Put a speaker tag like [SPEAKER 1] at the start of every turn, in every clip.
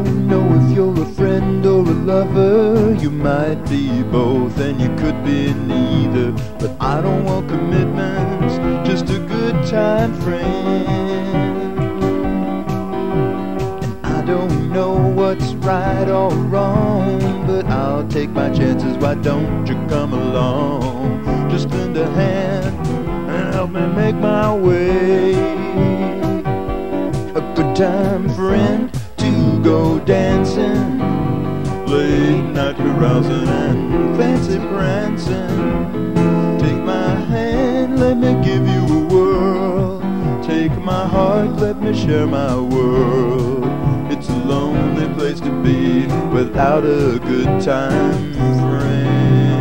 [SPEAKER 1] don't know if you're a friend or a lover. You might be both and you could be neither. But I don't want commitments, just a good time friend. And I don't know what's right or wrong, but I'll take my chances. Why don't you come along? Just lend a hand and help me make my way. A good time friend to go dancing, late night carousing and fancy prancing. Take my hand, let me give you a whirl. Take my heart, let me share my world. It's a lonely place to be without a good time friend.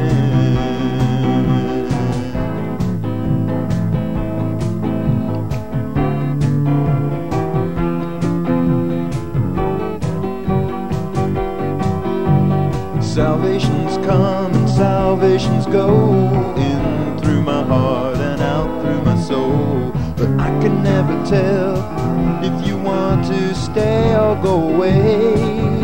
[SPEAKER 1] Salvations come and salvations go, in through my heart and out through my soul. But I can never tell if you want to stay or go away.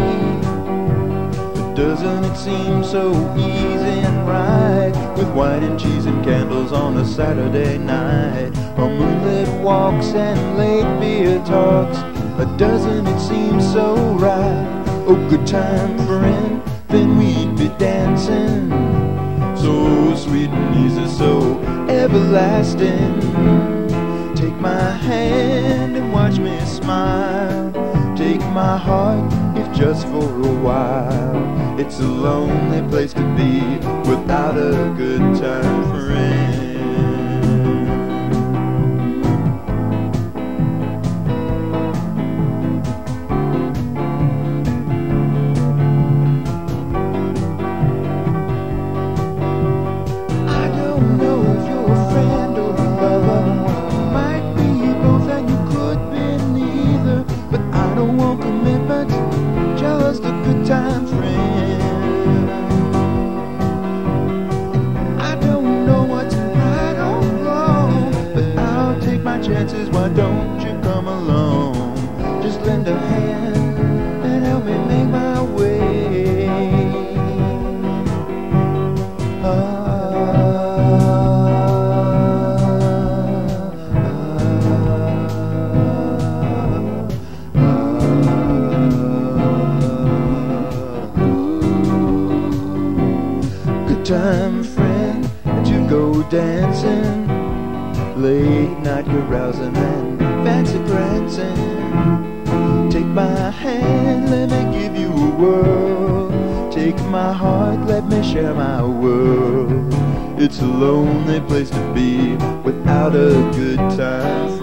[SPEAKER 1] But doesn't it seem so easy and right, with wine and cheese and candles on a Saturday night, or moonlit walks and late beer talks? But doesn't it seem so right? Oh, good time friend, then we'd be dancing, so sweet and easy, so everlasting. Take my hand and watch me smile. Take my heart, if just for a while. It's a lonely place to be without a good time friend. Just a good time friend. I don't know what's right or wrong, but I'll take my chances. Why don't you come along? Just lend a hand and help me make my way. Time friend to go dancing, late night carousing and fancy prancing. Take my hand, let me give you a whirl. Take my heart, let me share my world. It's a lonely place to be without a good time